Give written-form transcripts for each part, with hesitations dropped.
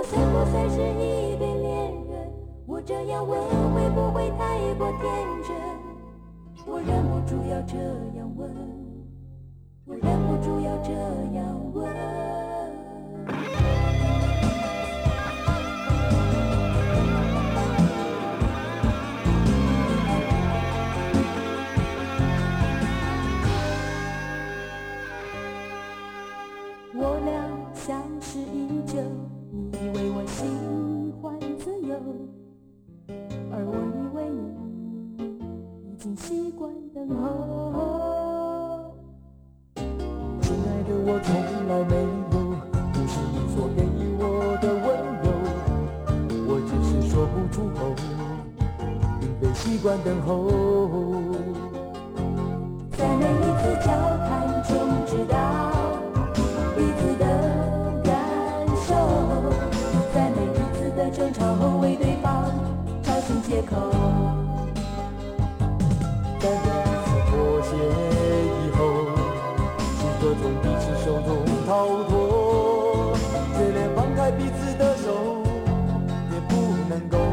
算不算是一对恋人？我这样问会不会太过天真？我忍不住要这样问，我忍不住要这样问。我俩相识已久，你以为我喜欢自由，而我以为你已经习惯等候。 亲爱的，我从来没有不是你所给予我的温柔，我只是说不出口，并非习惯等候。 在每一次交谈中知道彼此的感受，在每一次的争吵后为对方找寻借口， 在每一次妥协以后，试着从彼此手中逃脱，却连放开彼此的手也不能够。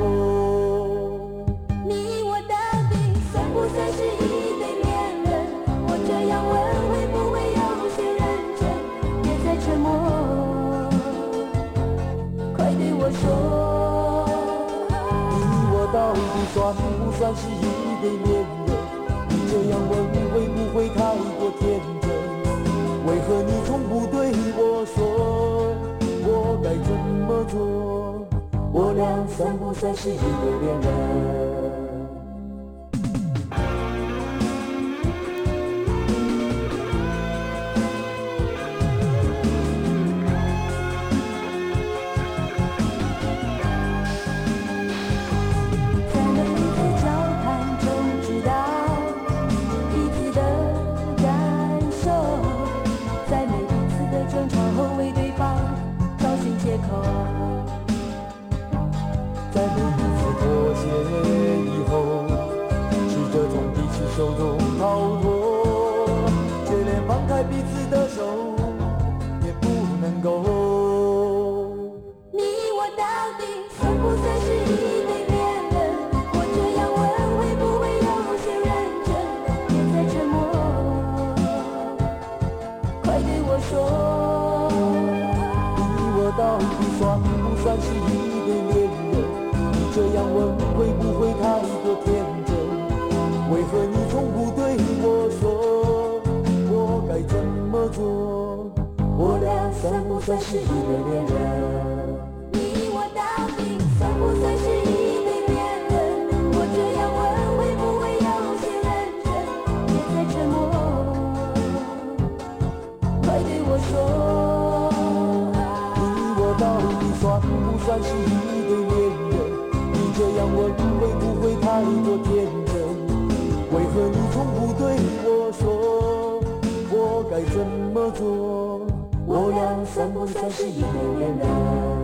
你我到底算不算是一对恋人？我这样问会不会有些认真？别再沉默，快对我说， 你我到底算不算是一对恋人？你这样问会不会太过天真？为何你从不对我说我该怎么做？我俩算不算是一对恋人？ 在每一次交谈中知道彼此的感受，在每一次的争吵后为对方找寻借口， 在每一次妥协以后，试着从彼此手中逃脱，却连放开彼此的手也不能够。 你我到底算不算是一对恋人？我这样问会不会有些认真？别再沉默，快对我说， 你我到底算不算是一对恋人？你这样问会不会太过天真？为何你从不对我说我该怎么做？我俩算不算是一对恋人？ 你我到底算不算是一对恋人？我这样问会不会有些认真？别再沉默，快对我说， 你我到底算不算是一对恋人？你这样问会不会太过天真？为何你从不对我说我该怎么做？我俩算不算是一对恋人？